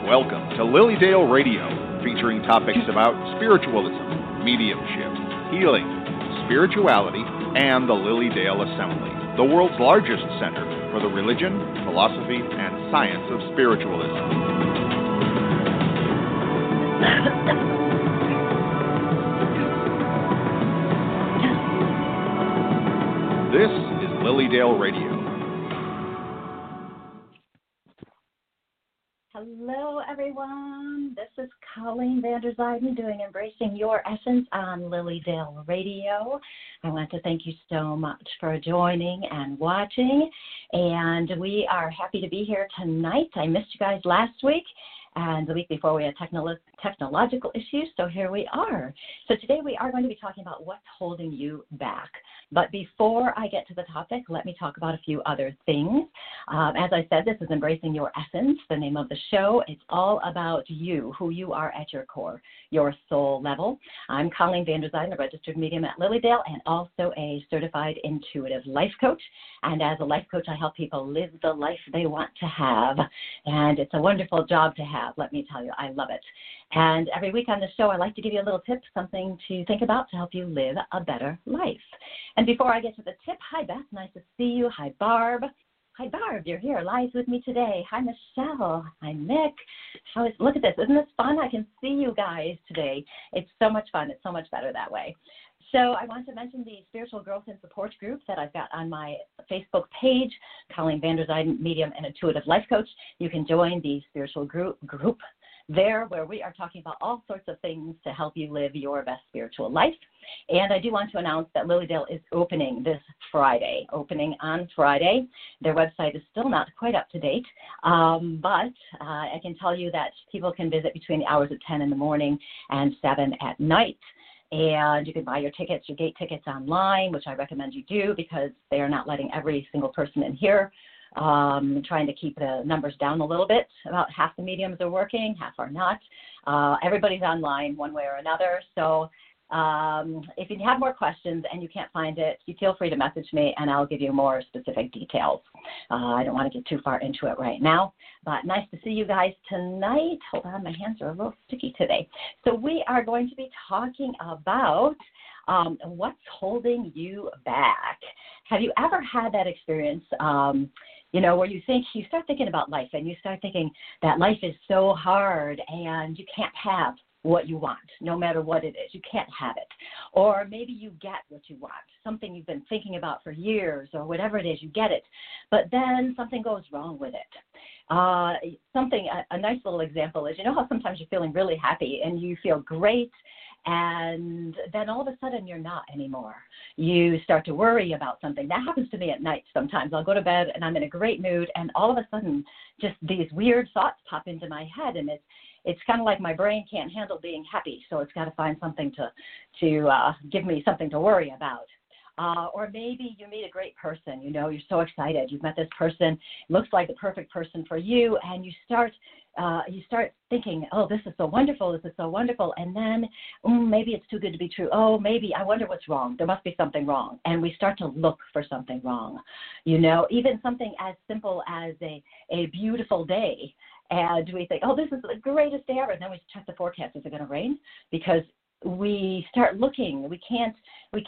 Welcome to Lilydale Radio, featuring topics about spiritualism, mediumship, healing, spirituality, and the Lilydale Assembly, the world's largest center for the religion, philosophy, and science of spiritualism. This is Lilydale Radio. Hello, everyone. This is Colleen Vanderzijden doing Embracing Your Essence on Lilydale Radio. I want to thank you so much for joining and watching, and we are happy to be here tonight. I missed you guys last week, and the week before we had technological issues, so here we are. So today we are going to be talking about what's holding you back. But before I get to the topic, let me talk about a few other things. As I said, this is Embracing Your Essence, the name of the show. It's all about you, who you are at your core, your soul level. I'm Colleen Vanderzijden, a registered medium at Lilydale, and also a certified intuitive life coach. And as a life coach, I help people live the life they want to have. And it's a wonderful job to have, let me tell you. I love it. And every week on the show, I like to give you a little tip, something to think about to help you live a better life. And before I get to the tip, hi, Beth. Nice to see you. Hi, Barb. Hi, Barb. You're here live with me today. Hi, Michelle. Hi, Nick. Look at this. Isn't this fun? I can see you guys today. It's so much fun. It's so much better that way. So I want to mention the Spiritual Growth and Support group that I've got on my Facebook page, Colleen Vanderzijden, Medium and Intuitive Life Coach. You can join the spiritual group there, where we are talking about all sorts of things to help you live your best spiritual life. And I do want to announce that Lilydale is opening this Friday, on Friday. Their website is still not quite up to date, but I can tell you that people can visit between the hours of 10 in the morning and 7 at night. And you can buy your tickets, your gate tickets online, which I recommend you do because they are not letting every single person in here. Trying to keep the numbers down a little bit. About half the mediums are working, half are not. Everybody's online one way or another. So if you have more questions and you can't find it, you feel free to message me and I'll give you more specific details. I don't want to get too far into it right now, but nice to see you guys tonight. Hold on, my hands are a little sticky today. So we are going to be talking about what's holding you back. Have you ever had that experience, where you start thinking about life and you start thinking that life is so hard and you can't have what you want, no matter what it is. You can't have it. Or maybe you get what you want, something you've been thinking about for years or whatever it is, you get it. But then something goes wrong with it. A nice little example is, how sometimes you're feeling really happy and you feel great, and then all of a sudden you're not anymore. You start to worry about something. That happens to me at night sometimes. I'll go to bed and I'm in a great mood, and all of a sudden just these weird thoughts pop into my head, and it's kind of like my brain can't handle being happy, so it's got to find something to give me something to worry about. Or maybe you meet a great person, you're so excited. You've met this person, looks like the perfect person for you, and you start thinking, oh, this is so wonderful, and then maybe it's too good to be true. Oh, maybe, I wonder what's wrong. There must be something wrong, and we start to look for something wrong. Even something as simple as a beautiful day, and we think, oh, this is the greatest day ever, and then we check the forecast. Is it going to rain? Because we start looking. We can't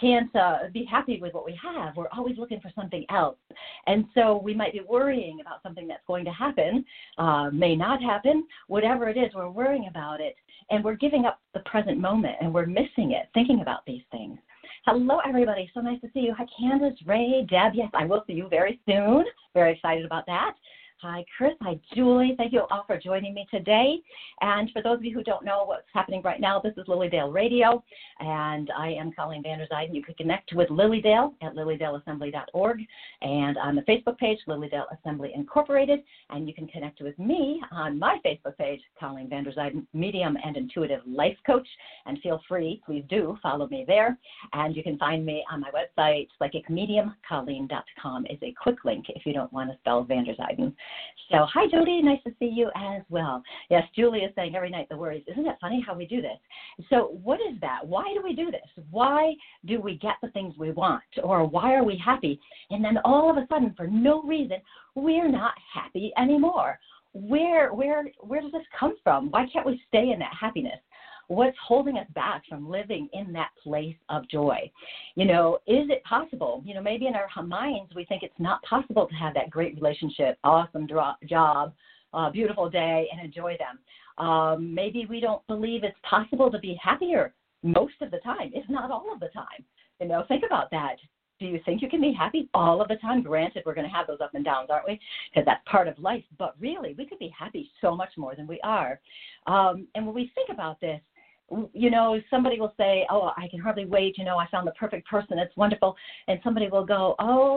be happy with what we have. We're always looking for something else. And so we might be worrying about something that's going to happen, may not happen, whatever it is, we're worrying about it, and we're giving up the present moment, and we're missing it, thinking about these things. Hello, everybody. So nice to see you. Hi, Candace, Ray, Deb. Yes, I will see you very soon. Very excited about that. Hi, Chris. Hi, Julie. Thank you all for joining me today. And for those of you who don't know what's happening right now, this is Lilydale Radio, and I am Colleen Vanderzijden. You can connect with Lilydale at lilydaleassembly.org, and on the Facebook page, Lilydale Assembly Incorporated, and you can connect with me on my Facebook page, Colleen Vanderzijden, Medium and Intuitive Life Coach, and feel free, please do, follow me there. And you can find me on my website, psychicmediumcolleen.com is a quick link if you don't want to spell Vanderzijden. So, hi, Jody. Nice to see you as well. Yes, Julie is saying every night the worries. Isn't it funny how we do this? So what is that? Why do we do this? Why do we get the things we want? Or why are we happy? And then all of a sudden, for no reason, we're not happy anymore. where does this come from? Why can't we stay in that happiness? What's holding us back from living in that place of joy? You know, is it possible? You know, maybe in our minds we think it's not possible to have that great relationship, awesome job, beautiful day, and enjoy them. Maybe we don't believe it's possible to be happier most of the time, if not all of the time. You know, think about that. Do you think you can be happy all of the time? Granted, we're going to have those up and downs, aren't we? Because that's part of life. But really, we could be happy so much more than we are. And when we think about this, you know, somebody will say, oh, I can hardly wait. You know, I found the perfect person. It's wonderful. And somebody will go,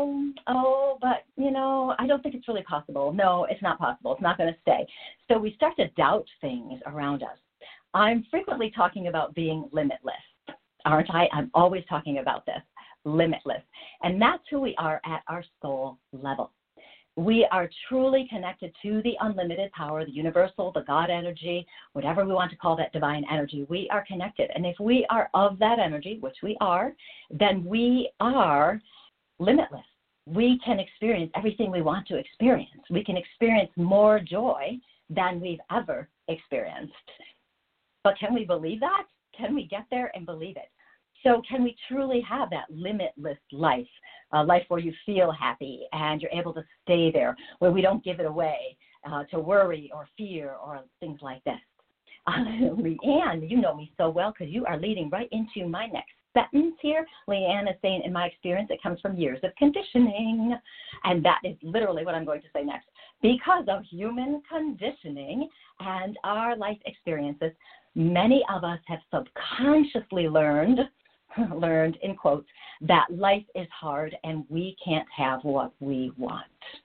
but, you know, I don't think it's really possible. No, it's not possible. It's not going to stay. So we start to doubt things around us. I'm frequently talking about being limitless, aren't I? I'm always talking about this, limitless. And that's who we are at our soul level. We are truly connected to the unlimited power, the universal, the God energy, whatever we want to call that divine energy. We are connected. And if we are of that energy, which we are, then we are limitless. We can experience everything we want to experience. We can experience more joy than we've ever experienced. But can we believe that? Can we get there and believe it? So can we truly have that limitless life, a life where you feel happy and you're able to stay there, where we don't give it away to worry or fear or things like this? Leanne, you know me so well because you are leading right into my next sentence here. Leanne is saying, in my experience, it comes from years of conditioning. And that is literally what I'm going to say next. Because of human conditioning and our life experiences, many of us have subconsciously learned in quotes, that life is hard and we can't have what we want.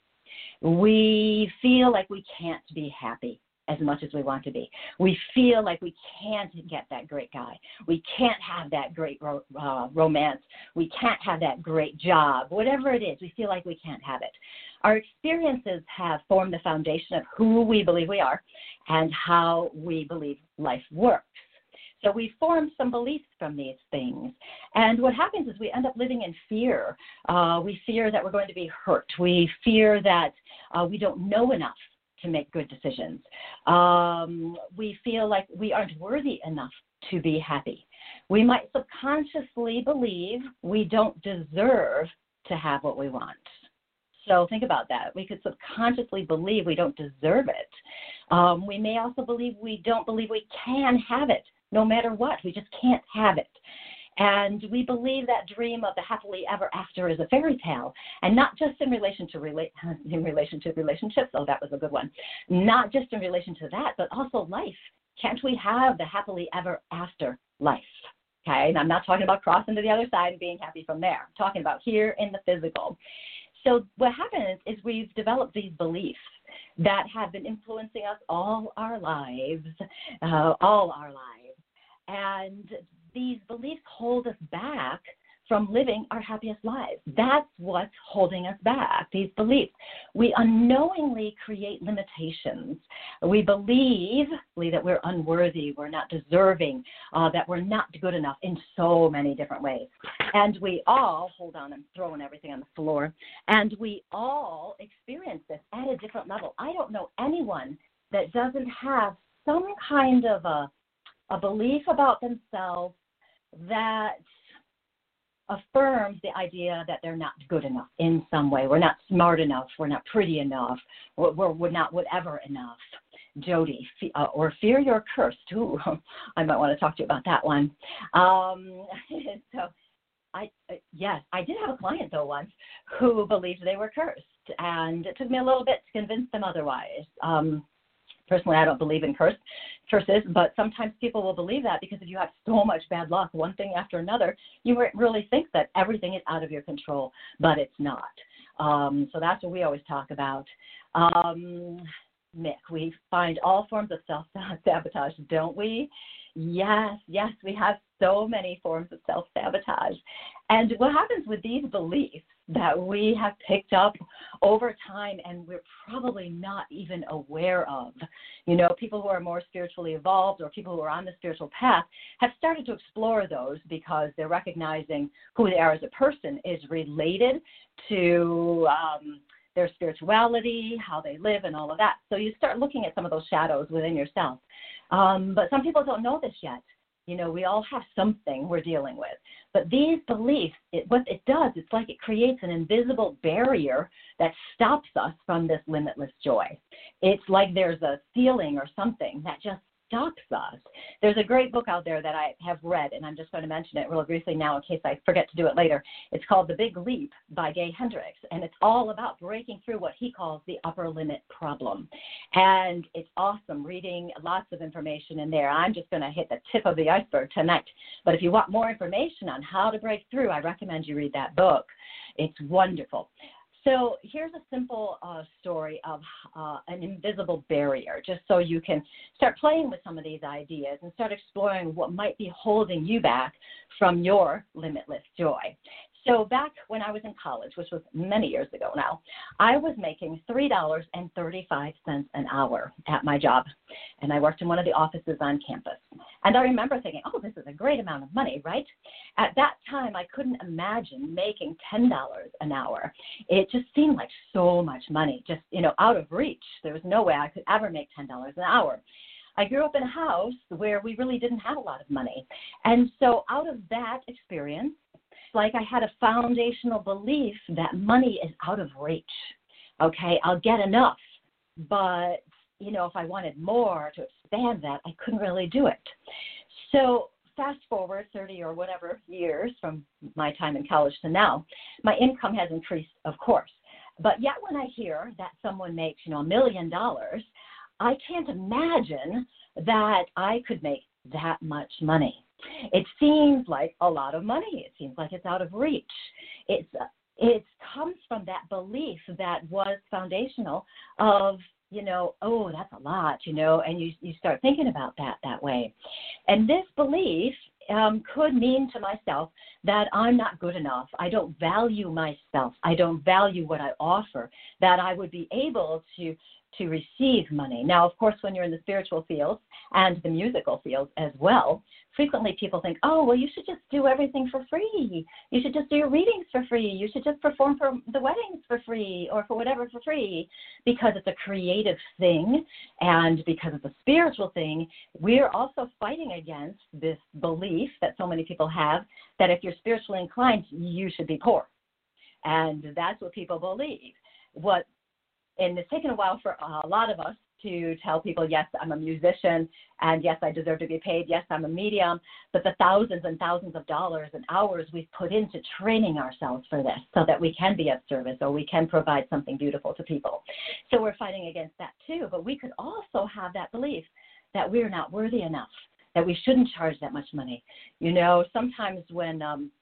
We feel like we can't be happy as much as we want to be. We feel like we can't get that great guy. We can't have that great romance. We can't have that great job. Whatever it is, we feel like we can't have it. Our experiences have formed the foundation of who we believe we are and how we believe life works. So we form some beliefs from these things. And what happens is we end up living in fear. We fear that we're going to be hurt. We fear that we don't know enough to make good decisions. We feel like we aren't worthy enough to be happy. We might subconsciously believe we don't deserve to have what we want. So think about that. We could subconsciously believe we don't deserve it. We may also believe we don't believe we can have it. No matter what, we just can't have it. And we believe that dream of the happily ever after is a fairy tale, and not just in relation to relationships. Oh, that was a good one. Not just in relation to that, but also life. Can't we have the happily ever after life? Okay, and I'm not talking about crossing to the other side and being happy from there. I'm talking about here in the physical. So what happens is we've developed these beliefs that have been influencing us all our lives. And these beliefs hold us back from living our happiest lives. That's what's holding us back, these beliefs. We unknowingly create limitations. We believe that we're unworthy, we're not deserving, that we're not good enough in so many different ways. And we all, hold on, I'm throwing everything on the floor, and we all experience this at a different level. I don't know anyone that doesn't have some kind of a belief about themselves that affirms the idea that they're not good enough in some way. We're not smart enough. We're not pretty enough. We're not whatever enough. Jody, or fear you're cursed. Ooh, I might want to talk to you about that one. So, I did have a client, though, once who believed they were cursed, and it took me a little bit to convince them otherwise. Personally, I don't believe in curses, but sometimes people will believe that because if you have so much bad luck, one thing after another, you really think that everything is out of your control, but it's not. So that's what we always talk about. Mick, we find all forms of self-sabotage, don't we? Yes, we have so many forms of self-sabotage. And what happens with these beliefs that we have picked up over time and we're probably not even aware of. You know, people who are more spiritually evolved or people who are on the spiritual path have started to explore those because they're recognizing who they are as a person is related to their spirituality, how they live, and all of that. So you start looking at some of those shadows within yourself. But some people don't know this yet. You know, we all have something we're dealing with. But these beliefs, what it does, it's like it creates an invisible barrier that stops us from this limitless joy. It's like there's a ceiling or something that just stops us. There's a great book out there that I have read, and I'm just going to mention it real briefly now in case I forget to do it later. It's called The Big Leap by Gay Hendricks, and it's all about breaking through what he calls the upper limit problem. And it's awesome reading, lots of information in there. I'm just going to hit the tip of the iceberg tonight. But if you want more information on how to break through, I recommend you read that book. It's wonderful. So here's a simple story of an invisible barrier, just so you can start playing with some of these ideas and start exploring what might be holding you back from your limitless joy. So back when I was in college, which was many years ago now, I was making $3.35 an hour at my job, and I worked in one of the offices on campus. And I remember thinking, oh, this is a great amount of money, right? At that time, I couldn't imagine making $10 an hour. It just seemed like so much money, just, out of reach. There was no way I could ever make $10 an hour. I grew up in a house where we really didn't have a lot of money. And so out of that experience, like I had a foundational belief that money is out of reach. Okay, I'll get enough, but if I wanted more to expand that, I couldn't really do it. So fast forward 30 or whatever years from my time in college to now, my income has increased, of course. But yet when I hear that someone makes, $1 million, I can't imagine that I could make that much money. It seems like a lot of money. It seems like it's out of reach. It comes from that belief that was foundational of, oh, that's a lot, and you start thinking about that way. And this belief could mean to myself that I'm not good enough. I don't value myself. I don't value what I offer, that I would be able to receive money. Now, of course, when you're in the spiritual field and the musical field as well, frequently people think, oh, well, you should just do everything for free. You should just do your readings for free. You should just perform for the weddings for free or for whatever for free, because it's a creative thing and because it's a spiritual thing. We're also fighting against this belief that so many people have that if you're spiritually inclined, you should be poor. And that's what people believe. And it's taken a while for a lot of us to tell people, yes, I'm a musician, and yes, I deserve to be paid. Yes, I'm a medium. But the thousands and thousands of dollars and hours we've put into training ourselves for this so that we can be of service or we can provide something beautiful to people. So we're fighting against that too. But we could also have that belief that we're not worthy enough, that we shouldn't charge that much money. Sometimes when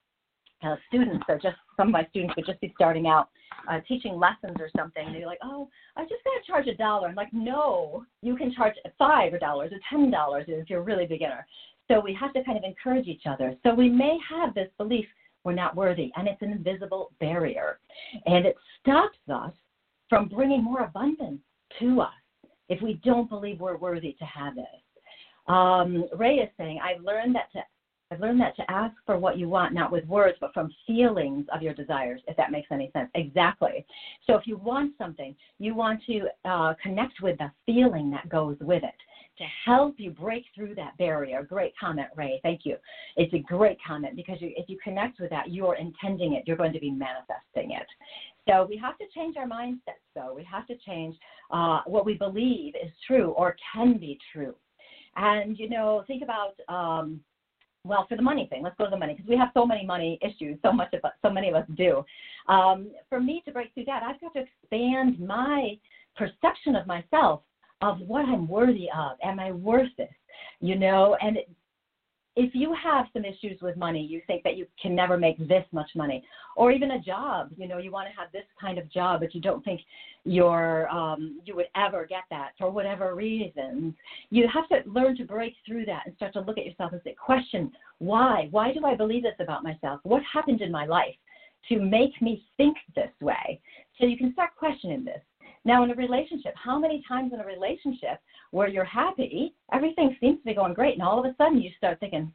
some of my students would just be starting out teaching lessons or something, and they're like, oh, I just got to charge $1. I'm like, no, you can charge $5 or $10 if you're a really beginner. So we have to kind of encourage each other. So we may have this belief we're not worthy, and it's an invisible barrier, and it stops us from bringing more abundance to us if we don't believe we're worthy to have this. Ray is saying, I've learned that to ask for what you want, not with words, but from feelings of your desires, if that makes any sense. Exactly. So if you want something, you want to connect with the feeling that goes with it to help you break through that barrier. Great comment, Ray. Thank you. It's a great comment because if you connect with that, you're intending it. You're going to be manifesting it. So we have to change our mindset, though. We have to change what we believe is true or can be true. And, think about for the money thing, let's go to the money, because we have so many money issues, so many of us do. For me to break through that, I've got to expand my perception of myself, of what I'm worthy of. Am I worth this? And if you have some issues with money, you think that you can never make this much money, or even a job, you want to have this kind of job, but you don't think you would ever get that for whatever reasons. You have to learn to break through that and start to look at yourself and say, question, why? Why do I believe this about myself? What happened in my life to make me think this way? So you can start questioning this. Now, in a relationship, how many times in a relationship where you're happy, everything seems to be going great, and all of a sudden you start thinking,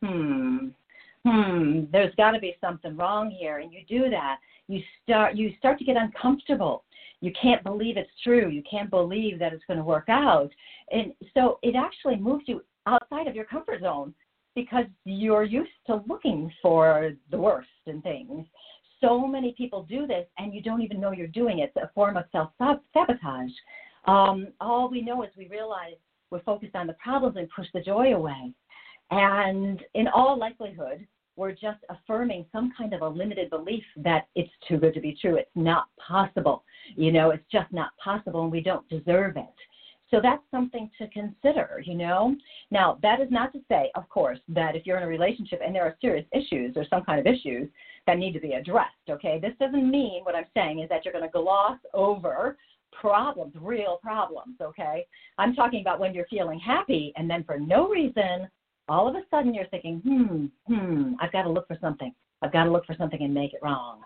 there's got to be something wrong here, and you do that. You start to get uncomfortable. You can't believe it's true. You can't believe that it's going to work out. And so it actually moves you outside of your comfort zone because you're used to looking for the worst in things. So many people do this, and you don't even know you're doing it. It's a form of self-sabotage. All we know is we realize we're focused on the problems and push the joy away. And in all likelihood, we're just affirming some kind of a limited belief that it's too good to be true. It's not possible. It's just not possible, and we don't deserve it. So that's something to consider, Now, that is not to say, of course, that if you're in a relationship and there are serious issues or some kind of issues that need to be addressed, okay? This doesn't mean, what I'm saying is that you're going to gloss over problems, real problems, okay? I'm talking about when you're feeling happy and then for no reason, all of a sudden you're thinking, I've got to look for something. I've got to look for something and make it wrong,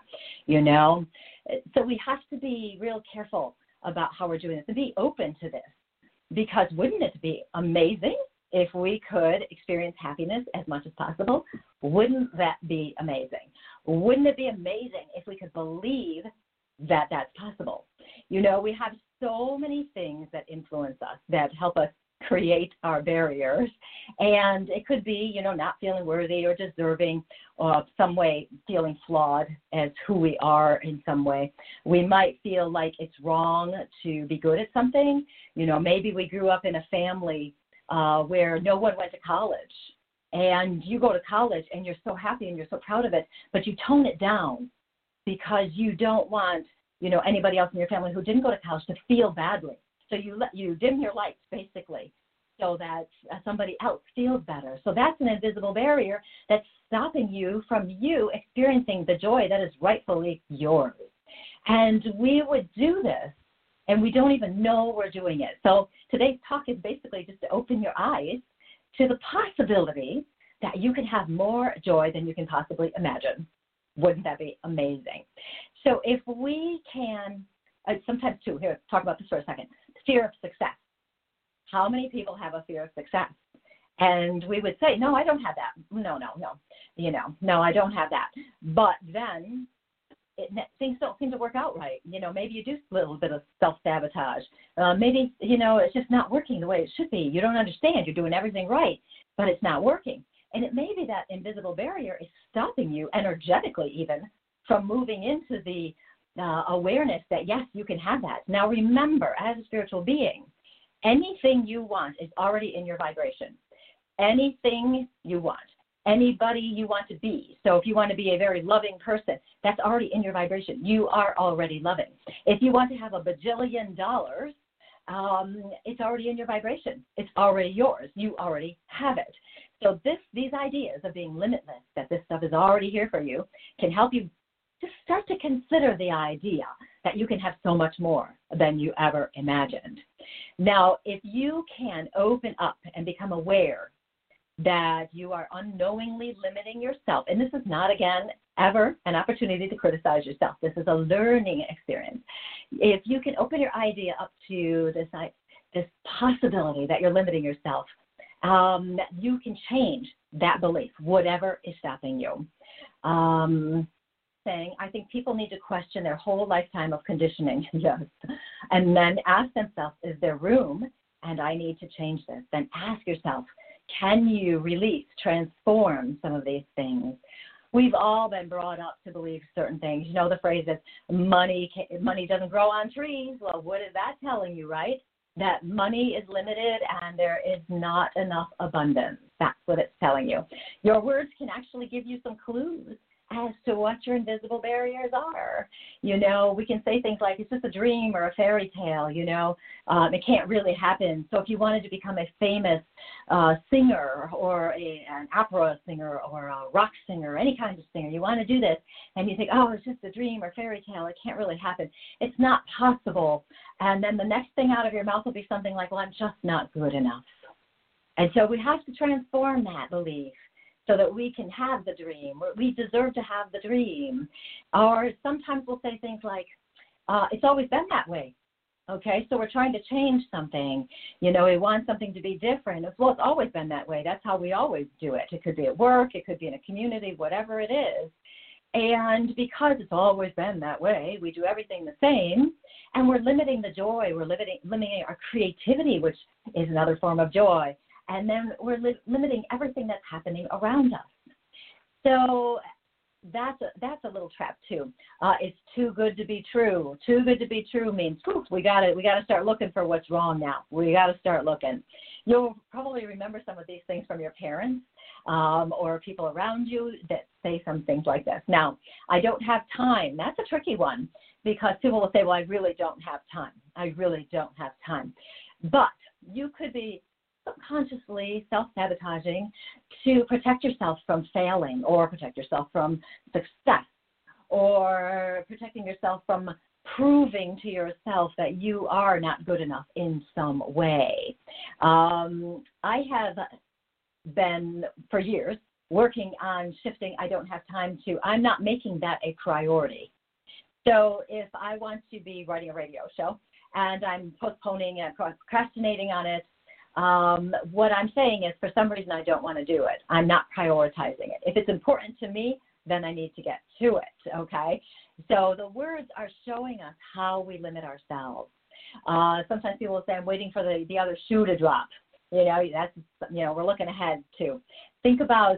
So we have to be real careful about how we're doing this and be open to this. Because wouldn't it be amazing if we could experience happiness as much as possible? Wouldn't that be amazing? Wouldn't it be amazing if we could believe that that's possible? We have so many things that influence us, that help us create our barriers. And it could be, not feeling worthy or deserving, or some way feeling flawed as who we are in some way. We might feel like it's wrong to be good at something. Maybe we grew up in a family where no one went to college. And you go to college and you're so happy and you're so proud of it, but you tone it down because you don't want, anybody else in your family who didn't go to college to feel badly. So you dim your lights, basically, so that somebody else feels better. So that's an invisible barrier that's stopping you from experiencing the joy that is rightfully yours. And we would do this, and we don't even know we're doing it. So today's talk is basically just to open your eyes to the possibility that you can have more joy than you can possibly imagine. Wouldn't that be amazing? So if we can, sometimes too, here, talk about this for a second, fear of success. How many people have a fear of success? And we would say, no, I don't have that. No, I don't have that. But then things don't seem to work out right. Maybe you do a little bit of self-sabotage. Maybe, it's just not working the way it should be. You don't understand. You're doing everything right, but it's not working. And it may be that invisible barrier is stopping you energetically even from moving into the awareness that, yes, you can have that. Now, remember, as a spiritual being, anything you want is already in your vibration. Anything you want, anybody you want to be. So if you want to be a very loving person, that's already in your vibration. You are already loving. If you want to have $1 bajillion, it's already in your vibration. It's already yours. You already have it. So these ideas of being limitless, that this stuff is already here for you, can help you just start to consider the idea that you can have so much more than you ever imagined. Now, if you can open up and become aware that you are unknowingly limiting yourself, and this is not, again, ever an opportunity to criticize yourself. This is a learning experience. If you can open your idea up to this possibility that you're limiting yourself, you can change that belief, whatever is stopping you. I think people need to question their whole lifetime of conditioning, yes, and then ask themselves, is there room and I need to change this? Then ask yourself, can you release, transform some of these things? We've all been brought up to believe certain things. The phrase is money doesn't grow on trees. Well, what is that telling you, right? That money is limited and there is not enough abundance. That's what it's telling you. Your words can actually give you some clues as to what your invisible barriers are. We can say things like, it's just a dream or a fairy tale, it can't really happen. So if you wanted to become a famous singer or an opera singer or a rock singer, any kind of singer, you want to do this, and you think, oh, it's just a dream or fairy tale, it can't really happen. It's not possible. And then the next thing out of your mouth will be something like, well, I'm just not good enough. And so we have to transform that belief so that we can have the dream. We deserve to have the dream. Or sometimes we'll say things like, it's always been that way. Okay, so we're trying to change something. We want something to be different. Well, it's always been that way. That's how we always do it. It could be at work. It could be in a community, whatever it is. And because it's always been that way, we do everything the same, and we're limiting the joy. We're limiting our creativity, which is another form of joy. And then we're limiting everything that's happening around us. So that's a little trap too. It's too good to be true. Too good to be true means we gotta start looking for what's wrong now. We gotta start looking. You'll probably remember some of these things from your parents or people around you that say some things like this. Now, I don't have time. That's a tricky one because people will say, well, I really don't have time. I really don't have time. But you could be subconsciously self-sabotaging to protect yourself from failing or protect yourself from success or protecting yourself from proving to yourself that you are not good enough in some way. I have been for years working on shifting I don't have time to I'm not making that a priority. So if I want to be writing a radio show and I'm postponing and procrastinating on it, what I'm saying is for some reason I don't want to do it. I'm not prioritizing it. If it's important to me, then I need to get to it, okay? So the words are showing us how we limit ourselves. Sometimes people will say, I'm waiting for the other shoe to drop. We're looking ahead too. Think about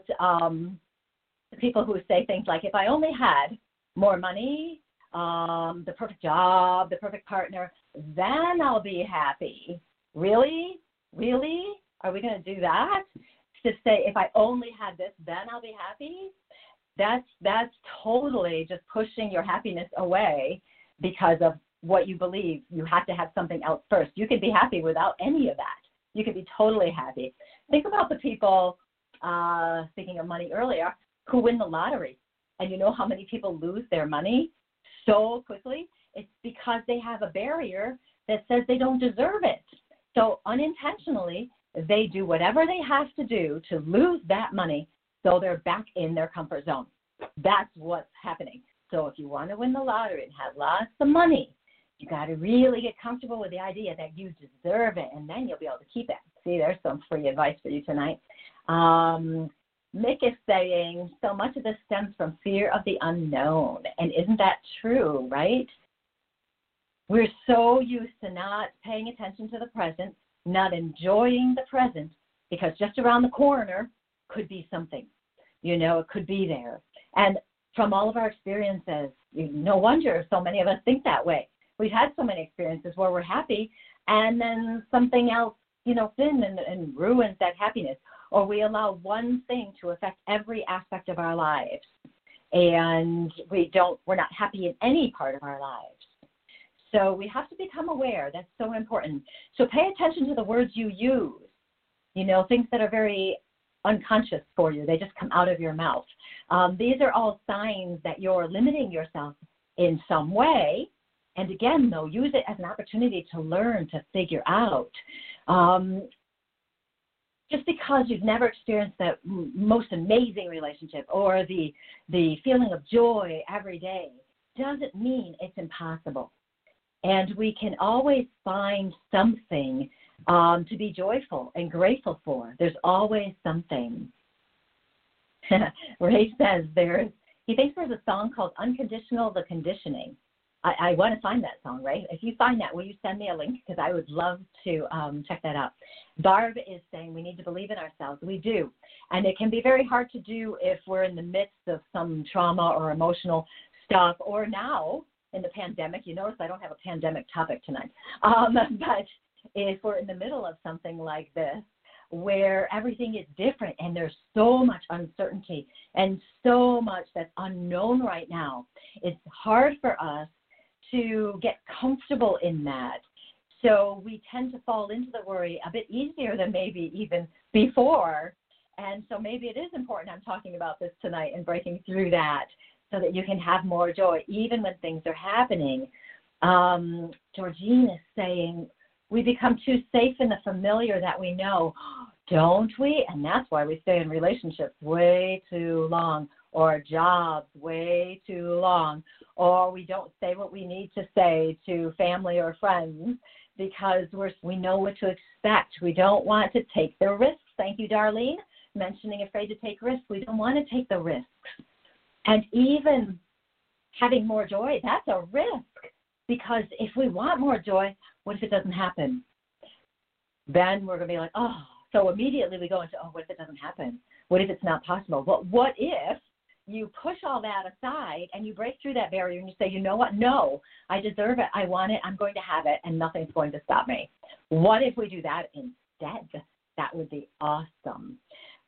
people who say things like, if I only had more money, the perfect job, the perfect partner, then I'll be happy. Really? Really? Are we going to do that? To say, if I only had this, then I'll be happy? That's totally just pushing your happiness away because of what you believe. You have to have something else first. You can be happy without any of that. You can be totally happy. Think about the people, speaking of money earlier, who win the lottery. And you know how many people lose their money so quickly? It's because they have a barrier that says they don't deserve it. So unintentionally, they do whatever they have to do to lose that money so they're back in their comfort zone. That's what's happening. So if you want to win the lottery and have lots of money, you got to really get comfortable with the idea that you deserve it, and then you'll be able to keep it. See, there's some free advice for you tonight. Mick is saying, so much of this stems from fear of the unknown. And isn't that true, right? We're so used to not paying attention to the present, not enjoying the present, because just around the corner could be something. It could be there. And from all of our experiences, no wonder so many of us think that way. We've had so many experiences where we're happy, and then something else, sin and ruins that happiness. Or we allow one thing to affect every aspect of our lives, and we're not happy in any part of our lives. So we have to become aware. That's so important. So pay attention to the words you use, things that are very unconscious for you. They just come out of your mouth. These are all signs that you're limiting yourself in some way. And again, though, use it as an opportunity to learn, to figure out. Just because you've never experienced that most amazing relationship or the feeling of joy every day doesn't mean it's impossible. And we can always find something to be joyful and grateful for. There's always something. Ray says he thinks there's a song called Unconditional the Conditioning. I want to find that song, Ray. If you find that, will you send me a link? Because I would love to check that out. Barb is saying we need to believe in ourselves. We do. And it can be very hard to do if we're in the midst of some trauma or emotional stuff, or now in the pandemic. You notice I don't have a pandemic topic tonight. But if we're in the middle of something like this, where everything is different and there's so much uncertainty and so much that's unknown right now, it's hard for us to get comfortable in that. So we tend to fall into the worry a bit easier than maybe even before. And so maybe it is important I'm talking about this tonight and breaking through that so that you can have more joy even when things are happening. Georgine is saying, we become too safe in the familiar that we know, don't we? And that's why we stay in relationships way too long, or jobs way too long, or we don't say what we need to say to family or friends because we know what to expect. We don't want to take the risks. Thank you, Darlene, mentioning afraid to take risks. We don't want to take the risks. And even having more joy, that's a risk, because if we want more joy, what if it doesn't happen? Then we're going to be like, oh, so immediately we go into, oh, what if it doesn't happen? What if it's not possible? But what if you push all that aside and you break through that barrier and you say, you know what? No, I deserve it. I want it. I'm going to have it, and nothing's going to stop me. What if we do that instead? That would be awesome.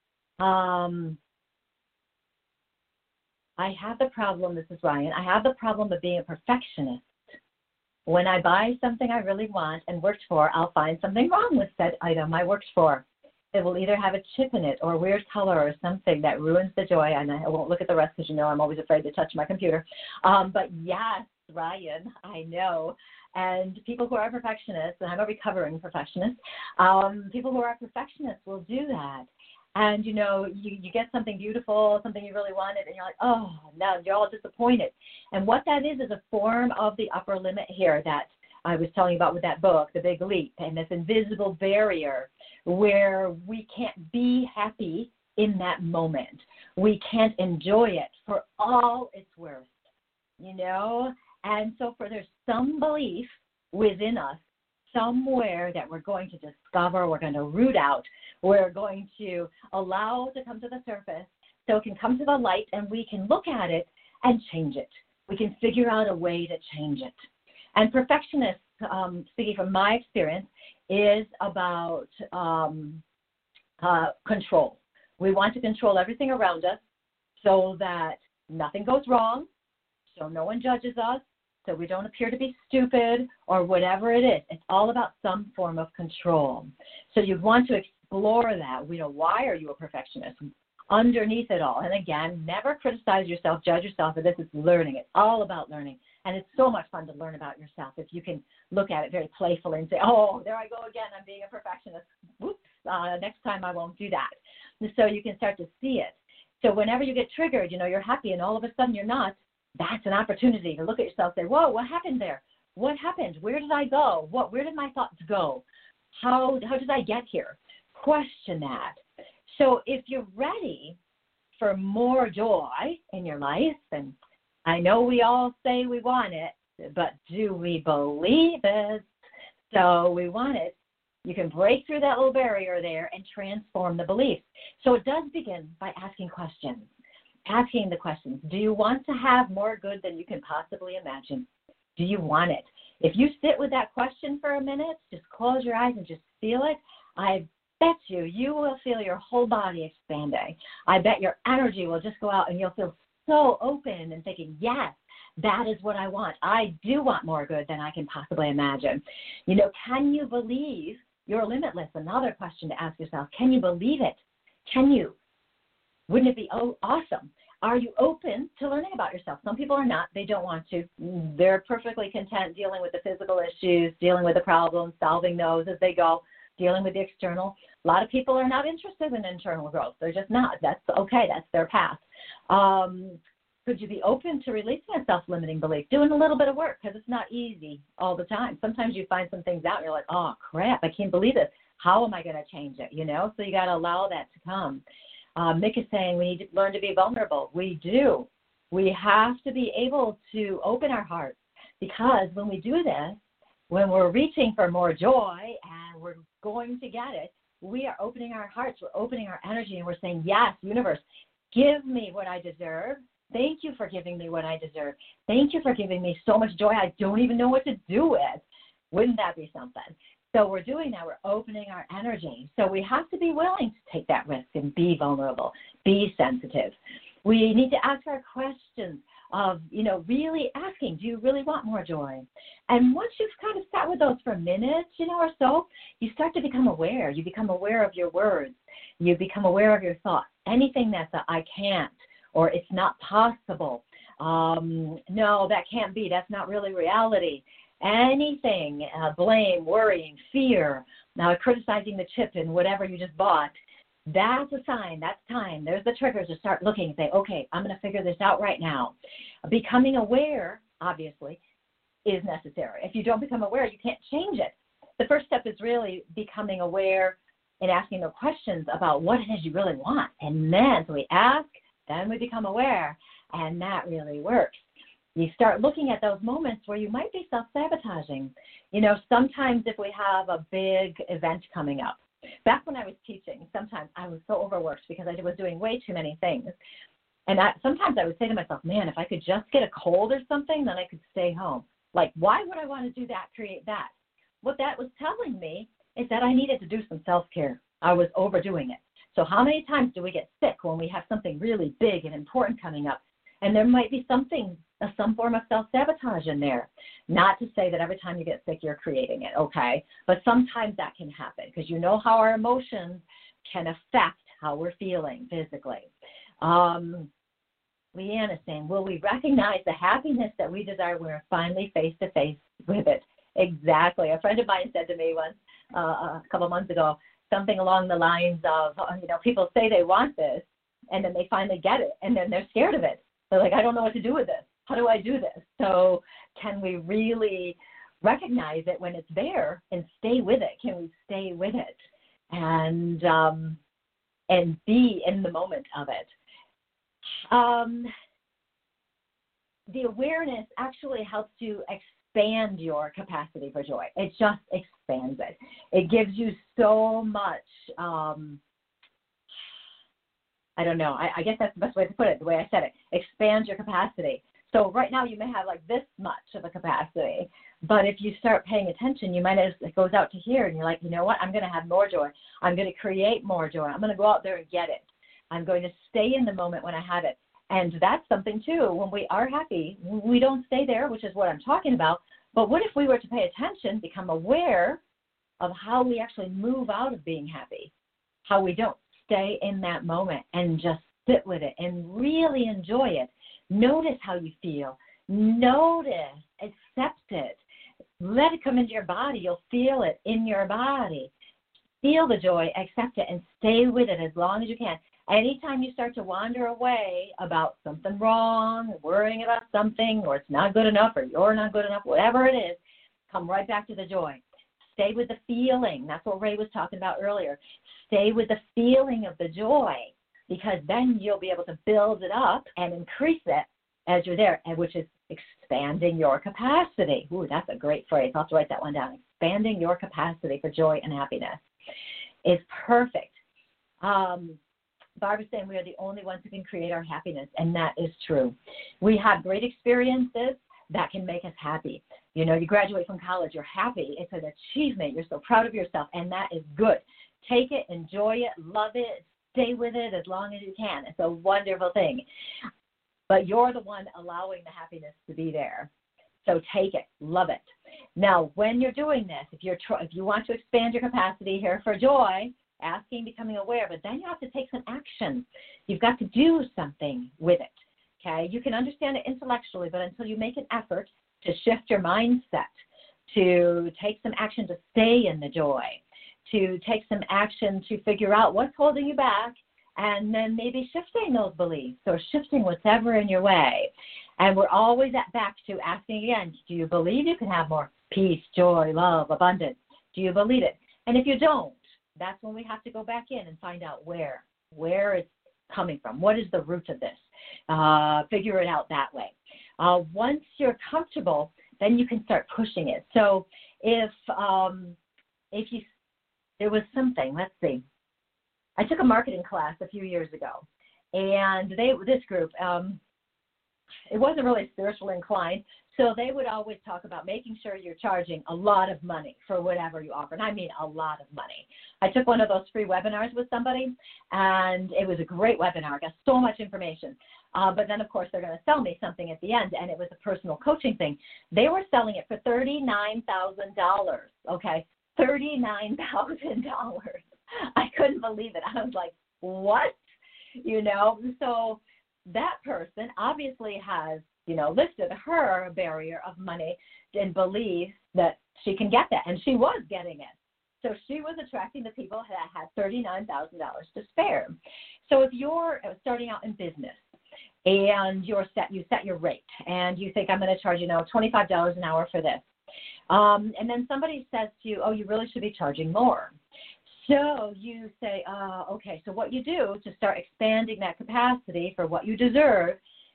I have the problem, this is Ryan, I have the problem of being a perfectionist. When I buy something I really want and worked for, I'll find something wrong with said item I worked for. It will either have a chip in it or a weird color or something that ruins the joy, and I won't look at the rest because, you know, I'm always afraid to touch my computer. But yes, Ryan, I know. And people who are perfectionists, and I'm a recovering perfectionist, people who are perfectionists will do that. And, you know, you get something beautiful, something you really wanted, and you're like, oh, now you're all disappointed. And what that is a form of the upper limit here that I was telling you about with that book, The Big Leap, and this invisible barrier where we can't be happy in that moment. We can't enjoy it for all it's worth, you know? And so there's some belief within us somewhere that we're going to discover, we're going to root out, we're going to allow to come to the surface so it can come to the light and we can look at it and change it. We can figure out a way to change it. And perfectionist, speaking from my experience, is about control. We want to control everything around us so that nothing goes wrong, so no one judges us, so we don't appear to be stupid or whatever it is. It's all about some form of control. So you'd want to explore that. You know, why are you a perfectionist? Underneath it all. And again, never criticize yourself, judge yourself, but this is learning. It's all about learning. And it's so much fun to learn about yourself if you can look at it very playfully and say, oh, there I go again, I'm being a perfectionist. Whoops, next time I won't do that. And so you can start to see it. So whenever you get triggered, you know, you're happy and all of a sudden you're not, that's an opportunity to look at yourself and say, whoa, what happened there? What happened? Where did I go? Where did my thoughts go? How did I get here? Question that. So if you're ready for more joy in your life, and I know we all say we want it, but do we believe it? So we want it. You can break through that little barrier there and transform the belief. So it does begin by asking questions. Asking the questions. Do you want to have more good than you can possibly imagine? Do you want it? If you sit with that question for a minute, just close your eyes and just feel it, I bet you will feel your whole body expanding. I bet your energy will just go out and you'll feel so open and thinking, yes, that is what I want. I do want more good than I can possibly imagine. You know, can you believe you're limitless? Another question to ask yourself. Can you believe it? Can you? Wouldn't it be awesome? Are you open to learning about yourself? Some people are not. They don't want to. They're perfectly content dealing with the physical issues, dealing with the problems, solving those as they go, dealing with the external. A lot of people are not interested in internal growth. They're just not. That's okay. That's their path. Could you be open to releasing a self-limiting belief, doing a little bit of work, because it's not easy all the time. Sometimes you find some things out and you're like, oh, crap, I can't believe this. How am I going to change it? You know, so you got to allow that to come. Mick is saying we need to learn to be vulnerable. We do. We have to be able to open our hearts, because when we do this, when we're reaching for more joy and we're going to get it, we are opening our hearts, we're opening our energy, and we're saying, yes, universe, give me what I deserve. Thank you for giving me what I deserve. Thank you for giving me so much joy I don't even know what to do with. Wouldn't that be something? So we're doing that. We're opening our energy. So we have to be willing to take that risk and be vulnerable, be sensitive. We need to ask our questions of, you know, really asking, do you really want more joy? And once you've kind of sat with those for a minute, you know, or so, you start to become aware. You become aware of your words. You become aware of your thoughts. Anything that's a I can't, or it's not possible. No, that can't be. That's not really reality. Anything, blame, worrying, fear, now criticizing the chip in whatever you just bought, that's a sign, that's time. There's the triggers to start looking and say, okay, I'm going to figure this out right now. Becoming aware, obviously, is necessary. If you don't become aware, you can't change it. The first step is really becoming aware and asking the questions about what it is you really want. And then, so we ask, then we become aware. And that really works. You start looking at those moments where you might be self-sabotaging. You know, sometimes if we have a big event coming up, back when I was teaching, sometimes I was so overworked because I was doing way too many things. And sometimes I would say to myself, man, if I could just get a cold or something, then I could stay home. Like, why would I want to do that, create that? What that was telling me is that I needed to do some self-care. I was overdoing it. So how many times do we get sick when we have something really big and important coming up? And there might be some form of self-sabotage in there. Not to say that every time you get sick, you're creating it, okay? But sometimes that can happen because you know how our emotions can affect how we're feeling physically. Leanne is saying, will we recognize the happiness that we desire when we're finally face-to-face with it? Exactly. A friend of mine said to me once, a couple of months ago, something along the lines of, people say they want this, and then they finally get it, and then they're scared of it. They're like, I don't know what to do with this. How do I do this? So can we really recognize it when it's there and stay with it? Can we stay with it and be in the moment of it? The awareness actually helps you expand your capacity for joy. It just expands it. It gives you so much, I don't know. I guess that's the best way to put it, the way I said it. Expand your capacity. So right now you may have like this much of a capacity, but if you start paying attention, you might as it goes out to here and you're like, you know what? I'm going to have more joy. I'm going to create more joy. I'm going to go out there and get it. I'm going to stay in the moment when I have it. And that's something too. When we are happy, we don't stay there, which is what I'm talking about. But what if we were to pay attention, become aware of how we actually move out of being happy, how we don't stay in that moment and just sit with it and really enjoy it. Notice how you feel. Notice, accept it. Let it come into your body. You'll feel it in your body. Feel the joy, accept it, and stay with it as long as you can. Anytime you start to wander away about something wrong, worrying about something, or it's not good enough, or you're not good enough, whatever it is, come right back to the joy. Stay with the feeling. That's what Ray was talking about earlier. Stay with the feeling of the joy, because then you'll be able to build it up and increase it as you're there, which is expanding your capacity. Ooh, that's a great phrase. I'll have to write that one down. Expanding your capacity for joy and happiness is perfect. Barbara's saying we are the only ones who can create our happiness, and that is true. We have great experiences that can make us happy. You know, you graduate from college, you're happy. It's an achievement. You're so proud of yourself, and that is good. Take it, enjoy it, love it, stay with it as long as you can. It's a wonderful thing. But you're the one allowing the happiness to be there. So take it, love it. Now, when you're doing this, if you want to expand your capacity here for joy, asking, becoming aware, but then you have to take some action. You've got to do something with it, okay? You can understand it intellectually, but until you make an effort to shift your mindset, to take some action to stay in the joy, to take some action to figure out what's holding you back, and then maybe shifting those beliefs or shifting whatever in your way. And we're always back to asking again, do you believe you can have more peace, joy, love, abundance? Do you believe it? And if you don't, that's when we have to go back in and find out where it's coming from. What is the root of this? Figure it out that way. Once you're comfortable, then you can start pushing it. So if there was something, let's see. I took a marketing class a few years ago, and this group, it wasn't really spiritually inclined, so they would always talk about making sure you're charging a lot of money for whatever you offer, and I mean a lot of money. I took one of those free webinars with somebody, and it was a great webinar. I got so much information. But then, of course, they're going to sell me something at the end, and it was a personal coaching thing. They were selling it for $39,000, okay? $39,000. I couldn't believe it. I was like, what? You know, so that person obviously has, lifted her barrier of money and believes that she can get that, and she was getting it. So she was attracting the people that had $39,000 to spare. So if you're starting out in business and you set your rate and you think I'm going to charge, $25 an hour for this, and then somebody says to you, oh, you really should be charging more. So you say, okay, so what you do to start expanding that capacity for what you deserve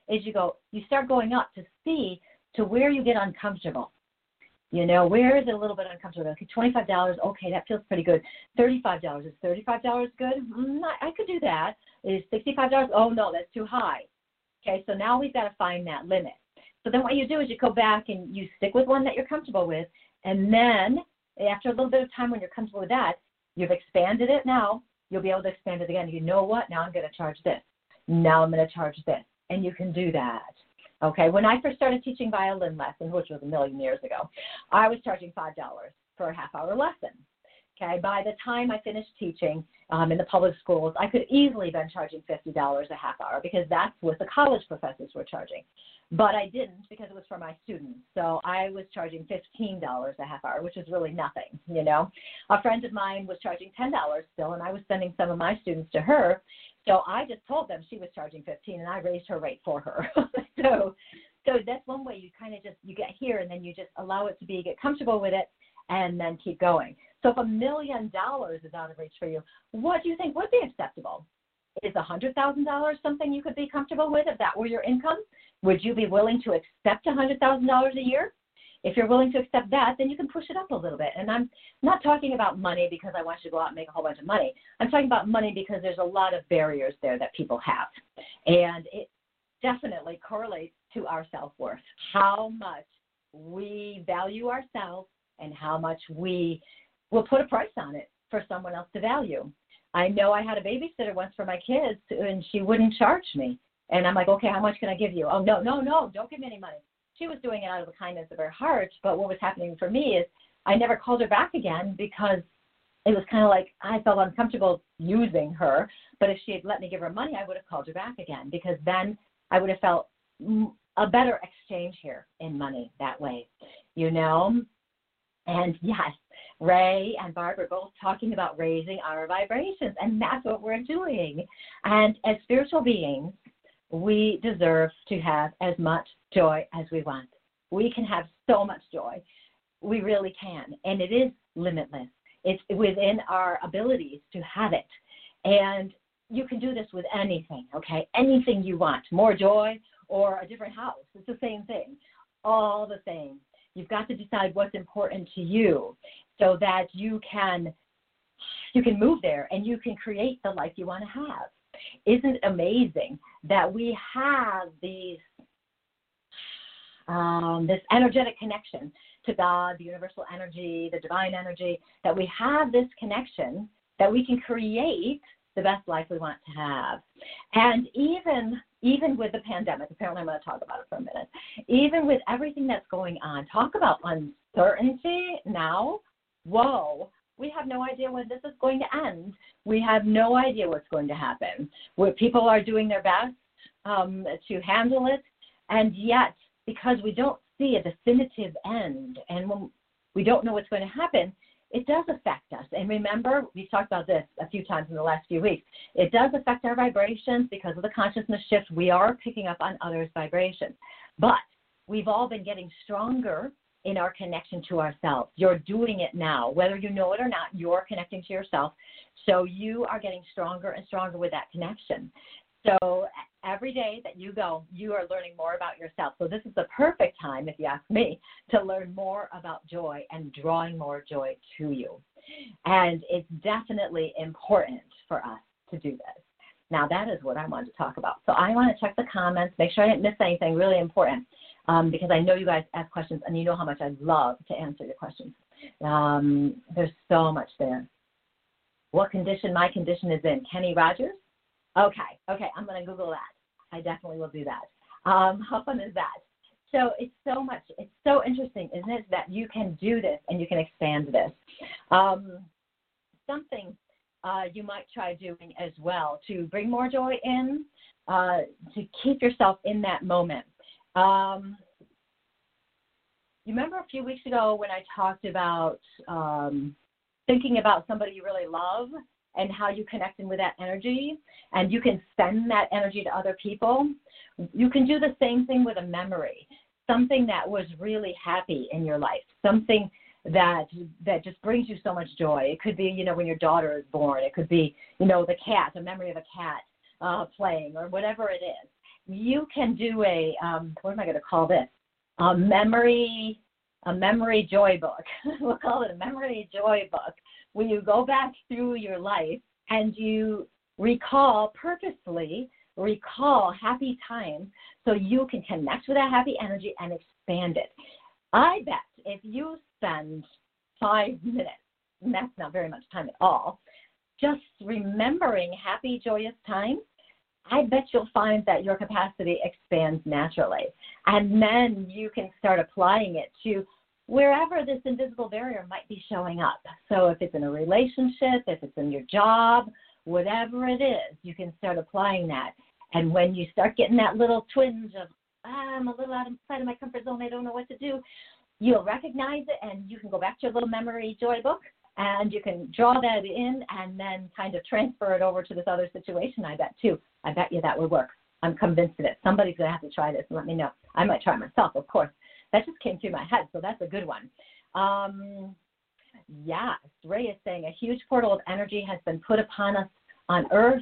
is you start going up to see to where you get uncomfortable. You know, where is it a little bit uncomfortable? Okay, $25, okay, that feels pretty good. $35, is $35 good? I could do that. Is $65? Oh, no, that's too high. Okay, so now we've got to find that limit. So then what you do is you go back and you stick with one that you're comfortable with, and then after a little bit of time when you're comfortable with that, you've expanded it now, you'll be able to expand it again. You know what? Now I'm going to charge this. Now I'm going to charge this. And you can do that. Okay, when I first started teaching violin lessons, which was a million years ago, I was charging $5 for a half-hour lesson. Okay, by the time I finished teaching in the public schools, I could easily have been charging $50 a half hour because that's what the college professors were charging. But I didn't because it was for my students. So I was charging $15 a half hour, which is really nothing, you know. A friend of mine was charging $10 still, and I was sending some of my students to her. So I just told them she was charging $15, and I raised her rate for her. So that's one way you kind of you get here, and then you just allow it to be, get comfortable with it, and then keep going. So if $1 million is out of reach for you, what do you think would be acceptable? Is $100,000 something you could be comfortable with if that were your income? Would you be willing to accept $100,000 a year? If you're willing to accept that, then you can push it up a little bit. And I'm not talking about money because I want you to go out and make a whole bunch of money. I'm talking about money because there's a lot of barriers there that people have. And it definitely correlates to our self-worth, how much we value ourselves and how much we will put a price on it for someone else to value. I know I had a babysitter once for my kids, and she wouldn't charge me. And I'm like, okay, how much can I give you? Oh, no, don't give me any money. She was doing it out of the kindness of her heart, but what was happening for me is I never called her back again because it was kind of like I felt uncomfortable using her. But if she had let me give her money, I would have called her back again because then I would have felt a better exchange here in money that way, you know. And yes, Ray and Barb are both talking about raising our vibrations, and that's what we're doing. And as spiritual beings, we deserve to have as much joy as we want. We can have so much joy. We really can. And it is limitless. It's within our abilities to have it. And you can do this with anything, okay? Anything you want. More joy or a different house. It's the same thing. All the same. You've got to decide what's important to you so that you can move there and you can create the life you want to have. Isn't it amazing that we have this energetic connection to God, the universal energy, the divine energy, that we have this connection that we can create the best life we want to have. And even with the pandemic, apparently I'm going to talk about it for a minute, even with everything that's going on, talk about uncertainty now. Whoa. We have no idea when this is going to end. We have no idea what's going to happen. People are doing their best to handle it, and yet, because we don't see a definitive end and when we don't know what's going to happen, it does affect us. And remember, we've talked about this a few times in the last few weeks. It does affect our vibrations because of the consciousness shift. We are picking up on others' vibrations. But we've all been getting stronger in our connection to ourselves. You're doing it now. Whether you know it or not, you're connecting to yourself. So you are getting stronger and stronger with that connection. So every day that you go, you are learning more about yourself. So this is the perfect time, if you ask me, to learn more about joy and drawing more joy to you. And it's definitely important for us to do this. Now, that is what I wanted to talk about. So I want to check the comments, make sure I didn't miss anything really important, because I know you guys ask questions, and you know how much I love to answer your questions. There's so much there. What condition my condition is in? Kenny Rogers? Okay, I'm going to Google that. I definitely will do that. How fun is that? So it's so interesting, isn't it, that you can do this and you can expand this. Something you might try doing as well to bring more joy in, to keep yourself in that moment. You remember a few weeks ago when I talked about thinking about somebody you really love and how you connect in with that energy, and you can send that energy to other people? You can do the same thing with a memory, something that was really happy in your life, something that just brings you so much joy. It could be, when your daughter is born. It could be, the cat, a memory of a cat playing, or whatever it is. you can do what am I going to call this? A memory joy book. We'll call it a memory joy book, where you go back through your life and you purposely recall happy times so you can connect with that happy energy and expand it. I bet if you spend 5 minutes, and that's not very much time at all, just remembering happy, joyous times, I bet you'll find that your capacity expands naturally. And then you can start applying it to wherever this invisible barrier might be showing up. So if it's in a relationship, if it's in your job, whatever it is, you can start applying that. And when you start getting that little twinge of, I'm a little outside of my comfort zone, I don't know what to do, you'll recognize it, and you can go back to your little memory joy book, and you can draw that in and then kind of transfer it over to this other situation, I bet, too. I bet you that would work. I'm convinced of it. Somebody's going to have to try this and let me know. I might try it myself, of course. That just came through my head, so that's a good one. Ray is saying a huge portal of energy has been put upon us on Earth,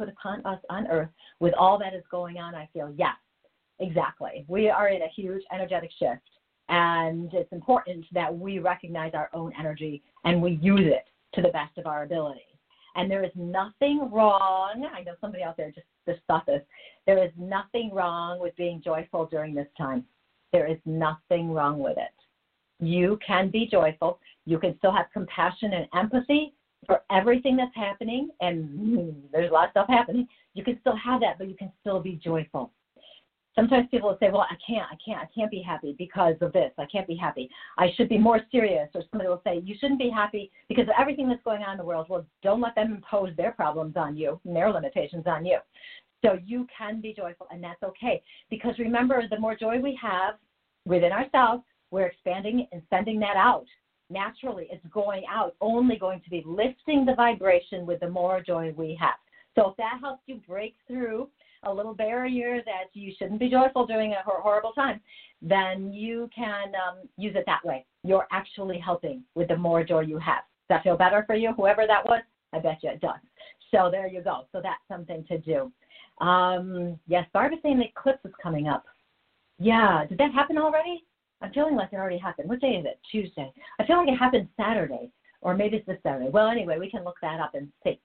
with all that is going on, I feel. Yes, exactly. We are in a huge energetic shift, and it's important that we recognize our own energy and we use it to the best of our ability. And there is nothing wrong. I know somebody out there just thought this. There is nothing wrong with being joyful during this time. There is nothing wrong with it. You can be joyful. You can still have compassion and empathy for everything that's happening, and there's a lot of stuff happening. You can still have that, but you can still be joyful. Sometimes people will say, well, I can't be happy because of this. I can't be happy. I should be more serious. Or somebody will say, you shouldn't be happy because of everything that's going on in the world. Well, don't let them impose their problems on you and their limitations on you. So you can be joyful, and that's okay. Because remember, the more joy we have within ourselves, we're expanding and sending that out. Naturally, it's going out, only going to be lifting the vibration with the more joy we have. So if that helps you break through a little barrier that you shouldn't be joyful during a horrible time, then you can use it that way. You're actually helping with the more joy you have. Does that feel better for you, whoever that was? I bet you it does. So there you go. So that's something to do. Yes, Barbara's saying the eclipse is coming up. Yeah, did that happen already? I'm feeling like it already happened. What day is it? Tuesday. I feel like it happened Saturday, or maybe it's this Saturday. Well, anyway, we can look that up and see.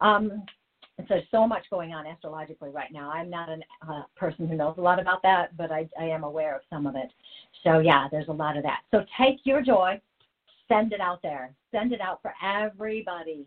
And so there's so much going on astrologically right now. I'm not a person who knows a lot about that, but I am aware of some of it. So, yeah, there's a lot of that. So take your joy, send it out there. Send it out for everybody,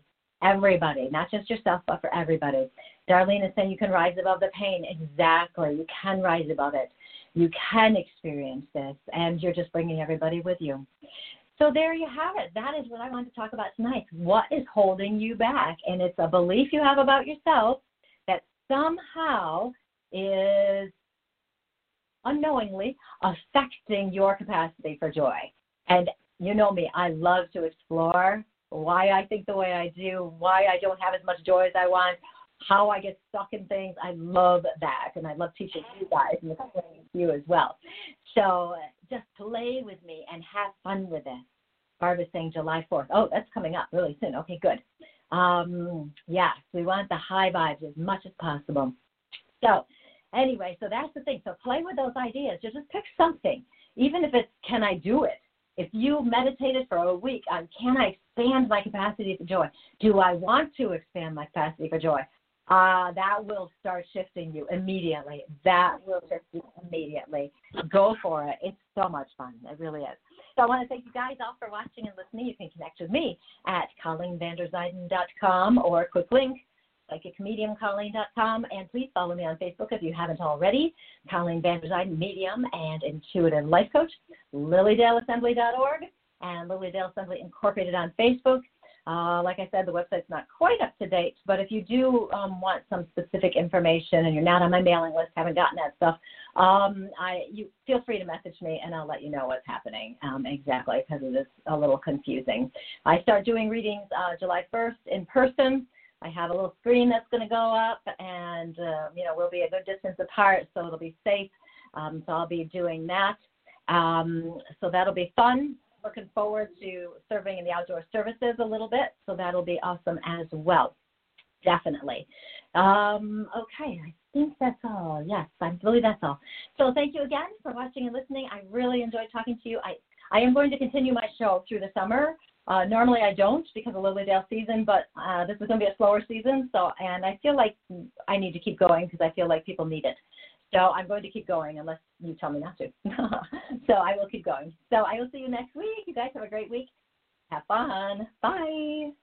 not just yourself, but for everybody. Darlene is saying you can rise above the pain. Exactly. You can rise above it. You can experience this, and you're just bringing everybody with you. So there you have it. That is what I wanted to talk about tonight. What is holding you back? And it's a belief you have about yourself that somehow is unknowingly affecting your capacity for joy. And you know me, I love to explore why I think the way I do, why I don't have as much joy as I want, how I get stuck in things. I love that, and I love teaching you guys and explaining to you as well. So just play with me and have fun with it. Barbara's saying July 4th. Oh, that's coming up really soon. Okay, good. Yes, we want the high vibes as much as possible. So anyway, so that's the thing. So play with those ideas. Just pick something, even if it's, can I do it? If you meditated for a week on, can I expand my capacity for joy? Do I want to expand my capacity for joy? That will start shifting you immediately. That will shift you immediately. Go for it. It's so much fun. It really is. So I want to thank you guys all for watching and listening. You can connect with me at ColleenVanderZuyden.com or a quick link, PsychicMediumColleen.com. And please follow me on Facebook if you haven't already. Colleen Vander Zuyden, Medium and Intuitive Life Coach, LilyDaleAssembly.org, and Lily Dale Assembly Incorporated on Facebook. Like I said, the website's not quite up to date, but if you do want some specific information and you're not on my mailing list, haven't gotten that stuff, you feel free to message me and I'll let you know what's happening exactly, because it is a little confusing. I start doing readings July 1st in person. I have a little screen that's going to go up, and we'll be a good distance apart, so it'll be safe. So I'll be doing that. So that'll be fun. Looking forward to serving in the outdoor services a little bit, so that'll be awesome as well. Definitely. Okay, I think that's all. Yes, I believe that's all. So thank you again for watching and listening. I really enjoyed talking to you. I am going to continue my show through the summer. Normally I don't because of Lily Dale season, but this is going to be a slower season. And I feel like I need to keep going because I feel like people need it. So I'm going to keep going unless you tell me not to. So I will keep going. So I will see you next week. You guys have a great week. Have fun. Bye.